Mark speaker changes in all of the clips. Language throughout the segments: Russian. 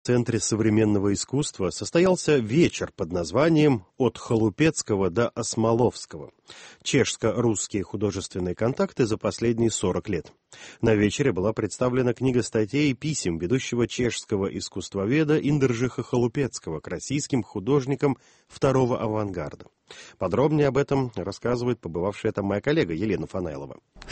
Speaker 1: Центре современного искусства состоялся вечер под названием «От Холупецкого до Осмоловского. Чешско-русские художественные контакты за последние 40 лет». На вечере была представлена книга статей и писем ведущего чешского искусствоведа Индржиха Холупецкого к российским художникам второго авангарда. Подробнее об этом рассказывает побывавшая там моя коллега Елена Фанайлова.
Speaker 2: В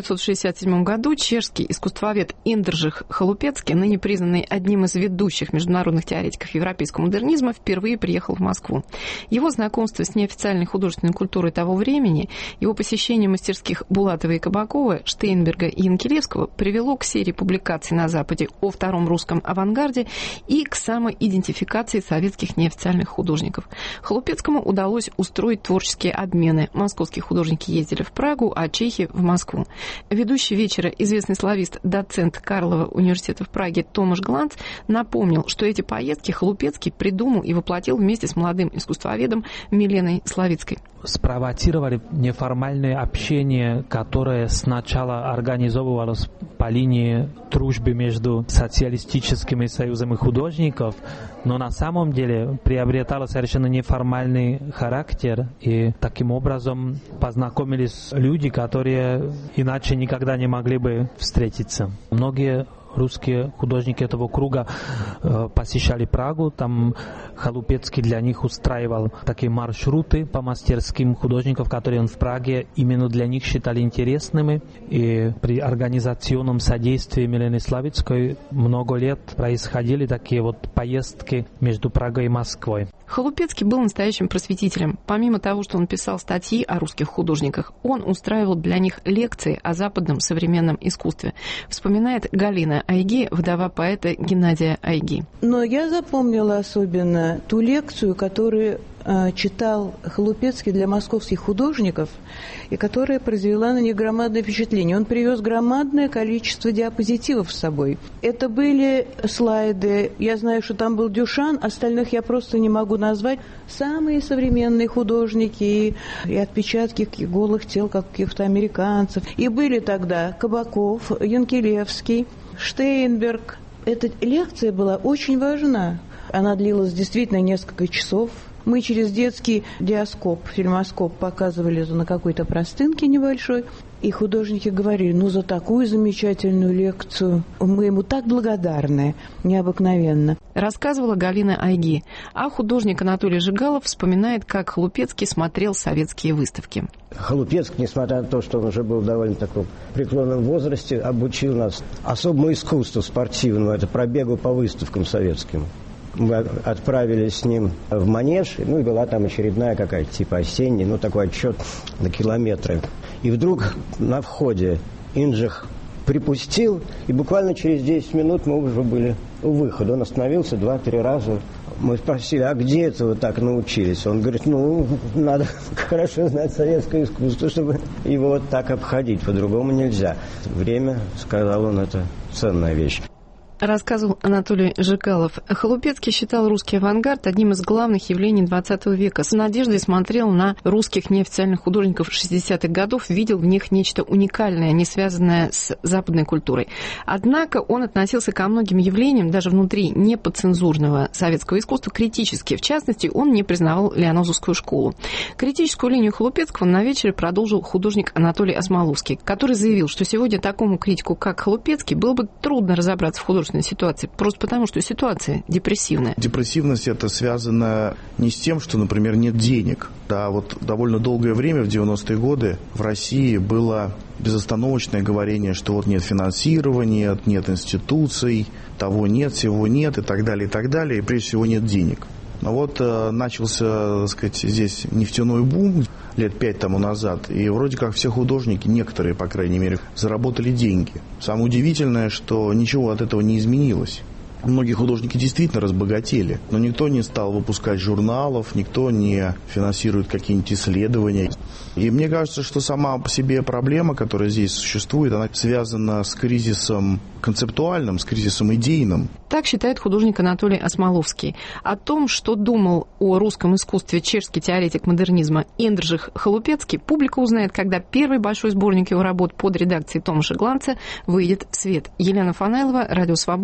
Speaker 2: 1967 году чешский искусствовед Индржих Холупецкий, ныне признанный одним из ведущих международных теоретиков европейского модернизма, впервые приехал в Москву. Его знакомство с неофициальной художественной культурой того времени, его посещение мастерских Булатова и Кабакова, Штейнберга и Янкелевского привело к серии публикаций на Западе о втором русском авангарде и к самоидентификации советских неофициальных художников. Холупецкому удалось устроить творческие обмены. Московские художники ездили в Прагу, а чехи в Москву. Ведущий вечера, известный славист, доцент Карлова университета в Праге Томаш Гланц напомнил, что эти поездки Холупецкий придумал и воплотил вместе с молодым искусствоведом Миленой Славицкой.
Speaker 3: Спровоцировали неформальное общение, которое сначала организовывалось по линии дружбы между социалистическими союзами художников, но на самом деле приобретало совершенно неформальный характер, и таким образом познакомились люди, которые иначе никогда не могли бы встретиться. Многие русские художники этого круга посещали Прагу, там Холупецкий для них устраивал такие маршруты по мастерским художников, которые он в Праге именно для них считали интересными. И при организационном содействии Милены Славицкой много лет происходили такие вот поездки между Прагой и Москвой.
Speaker 2: Холупецкий был настоящим просветителем. Помимо того, что он писал статьи о русских художниках, он устраивал для них лекции о западном современном искусстве. Вспоминает Галина Айги, вдова поэта Геннадия Айги.
Speaker 4: Но я запомнила особенно ту лекцию, которую читал Холупецкий для московских художников, и которая произвела на них громадное впечатление. Он привез громадное количество диапозитивов с собой. Это были слайды. Я знаю, что там был Дюшан, остальных я просто не могу назвать. Самые современные художники и отпечатки голых тел каких-то американцев. И были тогда Кабаков, Янкелевский, Штейнберг. Эта лекция была очень важна. Она длилась действительно несколько часов. Мы через детский диаскоп, фильмоскоп показывали на какой-то простынке небольшой, и художники говорили, за такую замечательную лекцию мы ему так благодарны, необыкновенно.
Speaker 2: Рассказывала Галина Айги. А художник Анатолий Жигалов вспоминает, как Холупецкий смотрел советские выставки.
Speaker 5: Холупецкий, несмотря на то, что он уже был в довольно таком преклонном возрасте, обучил нас особому искусству спортивному, это пробегу по выставкам советским. Мы отправились с ним в Манеж, и была там очередная какая-то типа осенняя, такой отчет на километры. И вдруг на входе Инджих припустил, и буквально через 10 минут мы уже были у выхода. Он остановился 2-3 раза. Мы спросили, а где это вы так научились? Он говорит, надо хорошо знать советское искусство, чтобы его вот так обходить, по-другому нельзя. Время, сказал он, это ценная вещь.
Speaker 2: Рассказывал Анатолий Жигалов. Холупецкий считал русский авангард одним из главных явлений XX века. С надеждой смотрел на русских неофициальных художников 60-х годов, видел в них нечто уникальное, не связанное с западной культурой. Однако он относился ко многим явлениям, даже внутри неподцензурного советского искусства, критически. В частности, он не признавал Лианозовскую школу. Критическую линию Холупецкого на вечере продолжил художник Анатолий Осмоловский, который заявил, что сегодня такому критику, как Холупецкий, было бы трудно разобраться в художественной ситуации, просто потому, что ситуация депрессивная.
Speaker 6: Депрессивность это связано не с тем, что, например, нет денег. Да, довольно долгое время, в 90-е годы, в России было безостановочное говорение, что нет финансирования, нет институций, того нет, всего нет и так далее, и прежде всего нет денег. Но начался, здесь нефтяной бум лет 5 тому назад, и вроде как все художники, некоторые, по крайней мере, заработали деньги. Самое удивительное, что ничего от этого не изменилось. Многие художники действительно разбогатели, но никто не стал выпускать журналов, никто не финансирует какие-нибудь исследования. И мне кажется, что сама по себе проблема, которая здесь существует, она связана с кризисом концептуальным, с кризисом идейным.
Speaker 2: Так считает художник Анатолий Осмоловский. О том, что думал о русском искусстве чешский теоретик модернизма Индржих Холупецкий, публика узнает, когда первый большой сборник его работ под редакцией Томаша Гланца выйдет в свет. Елена Фанайлова, Радио Свобода.